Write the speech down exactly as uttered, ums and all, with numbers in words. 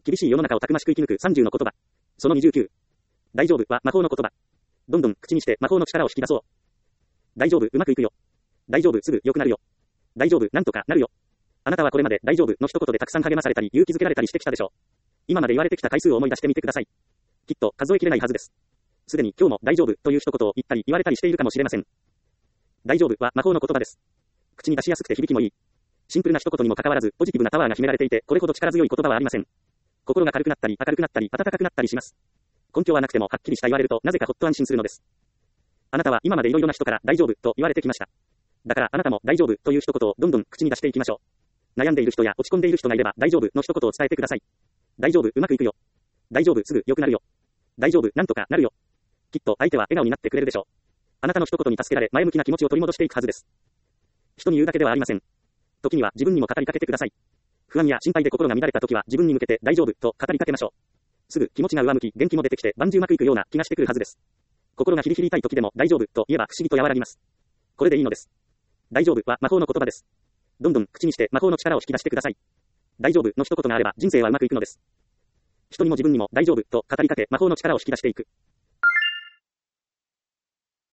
厳しい世の中をたくましく生き抜くさんじゅうの言葉。そのにじゅうきゅう。大丈夫は魔法の言葉。どんどん口にして魔法の力を引き出そう。大丈夫、うまくいくよ。大丈夫、すぐ良くなるよ。大丈夫、なんとかなるよ。あなたはこれまで大丈夫の一言でたくさん励まされたり勇気づけられたりしてきたでしょう。今まで言われてきた回数を思い出してみてください。きっと数えきれないはずです。すでに今日も大丈夫という一言を言ったり言われたりしているかもしれません。大丈夫は魔法の言葉です。口に出しやすくて響きもいい。シンプルな一言にもかかわらずポジティブなパワーが秘められていて、これほど力強い言葉はありません。心が軽くなったり明るくなったり温かくなったりします。根拠はなくてもはっきりした言われるとなぜかほっと安心するのです。あなたは今までいろいろな人から大丈夫と言われてきました。だからあなたも大丈夫という一言をどんどん口に出していきましょう。悩んでいる人や落ち込んでいる人がいれば大丈夫の一言を伝えてください。大丈夫、うまくいくよ。大丈夫、すぐ良くなるよ。大丈夫、なんとかなるよ。きっと相手は笑顔になってくれるでしょう。あなたの一言に助けられ前向きな気持ちを取り戻していくはずです。人に言うだけではありません。時には自分にも語りかけてください。不安や心配で心が乱れた時は自分に向けて大丈夫と語りかけましょう。すぐ気持ちが上向き、元気も出てきて万事うまくいくような気がしてくるはずです。心がヒリヒリ痛い時でも大丈夫と言えば不思議と和らぎます。これでいいのです。大丈夫は魔法の言葉です。どんどん口にして魔法の力を引き出してください。大丈夫の一言があれば人生はうまくいくのです。人にも自分にも大丈夫と語りかけ魔法の力を引き出していく。